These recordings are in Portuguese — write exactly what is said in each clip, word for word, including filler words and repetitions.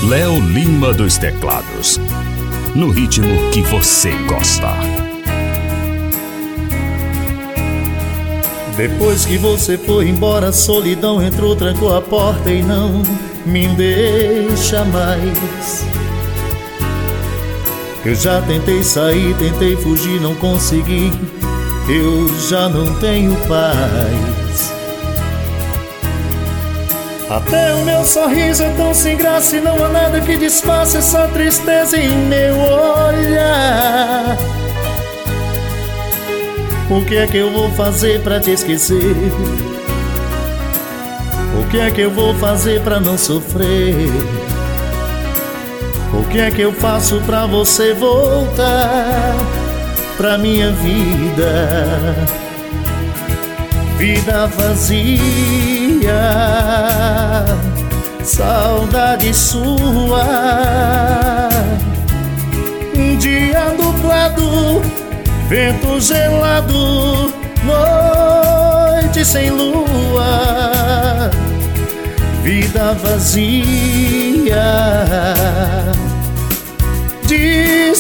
Léo Lima dos teclados, no ritmo que você gosta. Depois que você foi embora, a solidão entrou, trancou a porta e não me deixa mais. Eu já tentei sair, tentei fugir, não consegui. Eu já não tenho paz. Até o meu sorriso é tão sem graça e não há nada que disfarce essa tristeza em meu olhar. O que é que eu vou fazer pra te esquecer? O que é que eu vou fazer pra não sofrer? O que é que eu faço pra você voltar pra minha vida? Vida vazia, saudade sua. Um dia nublado, vento gelado, noite sem lua. Vida vazia de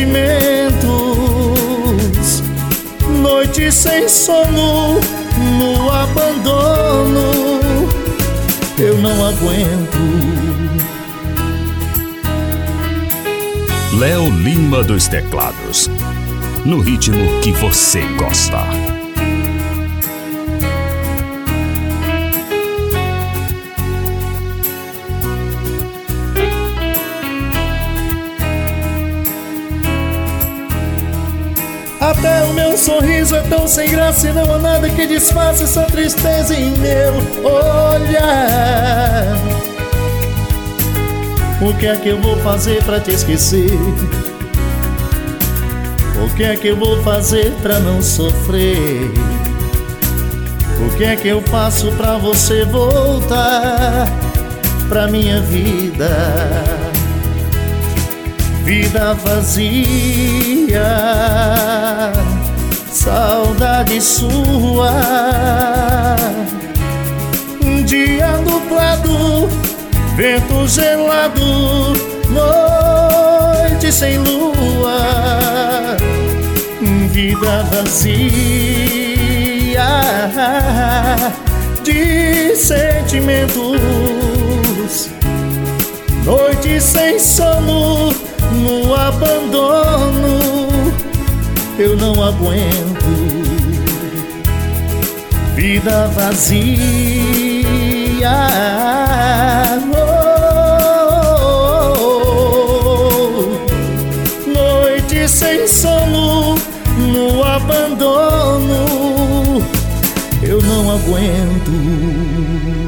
sentimentos, noite sem sono, no abandono. Eu não aguento. Léo Lima dos teclados, no ritmo que você gosta. Até o meu sorriso é tão sem graça e não há nada que disfarce essa tristeza em meu olhar. O que é que eu vou fazer pra te esquecer? O que é que eu vou fazer pra não sofrer? O que é que eu faço pra você voltar pra minha vida? Vida vazia, saudade sua. Um dia nublado, vento gelado, noite sem lua. Vida vazia de sentimentos, noite sem sono, no abandono. Eu não aguento. Vida vazia, oh, noite sem sono, no abandono. Eu não aguento.